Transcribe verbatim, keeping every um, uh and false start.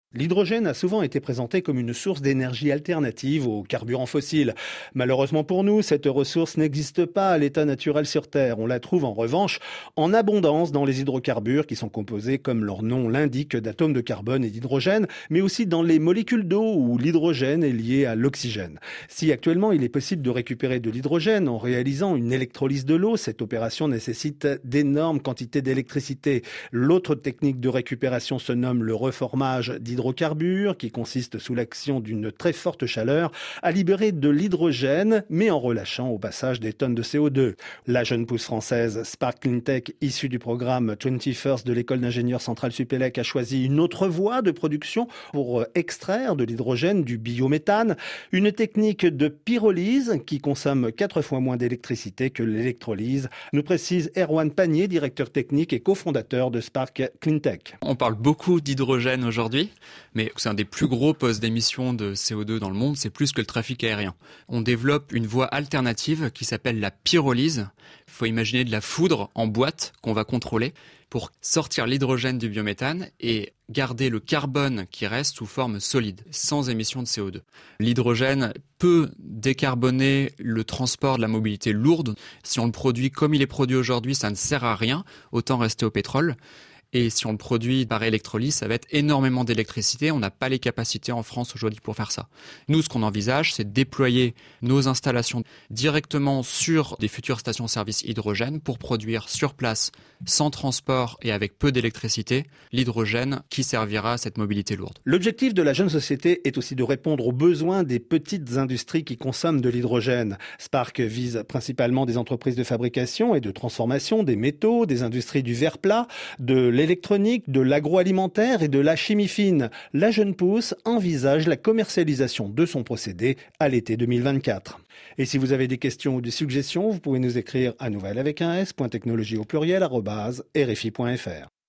L'hydrogène a souvent été présenté comme une source d'énergie alternative aux carburants fossiles. Malheureusement pour nous, cette ressource n'existe pas à l'état naturel sur Terre. On la trouve en revanche en abondance dans les hydrocarbures qui sont composés, comme leur nom l'indique, d'atomes de carbone et d'hydrogène, mais aussi dans les molécules d'eau où l'hydrogène est lié à l'oxygène. Si actuellement il est possible de récupérer de l'hydrogène en réalisant une électrolyse de l'eau, cette opération nécessite d'énormes quantités d'électricité. L'autre technique de récupération se nomme le reformage d'hydrogène hydrocarbures qui consiste sous l'action d'une très forte chaleur à libérer de l'hydrogène mais en relâchant au passage des tonnes de C O deux. La jeune pousse française Spark Cleantech, issue du programme vingt-et-un de l'école d'ingénieurs Centrale Supélec, a choisi une autre voie de production pour extraire de l'hydrogène du biométhane, une technique de pyrolyse qui consomme quatre fois moins d'électricité que l'électrolyse, nous précise Erwan Panier, directeur technique et cofondateur de Spark Cleantech. On parle beaucoup d'hydrogène aujourd'hui, mais c'est un des plus gros postes d'émissions de C O deux dans le monde, c'est plus que le trafic aérien. On développe une voie alternative qui s'appelle la pyrolyse. Il faut imaginer de la foudre en boîte qu'on va contrôler pour sortir l'hydrogène du biométhane et garder le carbone qui reste sous forme solide, sans émission de C O deux. L'hydrogène peut décarboner le transport de la mobilité lourde. Si on le produit comme il est produit aujourd'hui, ça ne sert à rien, autant rester au pétrole. Et si on le produit par électrolyse, ça va être énormément d'électricité. On n'a pas les capacités en France aujourd'hui pour faire ça. Nous, ce qu'on envisage, c'est de déployer nos installations directement sur des futures stations-service hydrogène pour produire sur place, sans transport et avec peu d'électricité, l'hydrogène qui servira à cette mobilité lourde. L'objectif de la jeune société est aussi de répondre aux besoins des petites industries qui consomment de l'hydrogène. Spark vise principalement des entreprises de fabrication et de transformation des métaux, des industries du verre plat, de l'électronique, de l'agroalimentaire et de la chimie fine. La jeune pousse envisage la commercialisation de son procédé à l'été deux mille vingt-quatre. Et si vous avez des questions ou des suggestions, vous pouvez nous écrire à nouvelle avec un s, point technologie au pluriel, arobase, rfi point fr.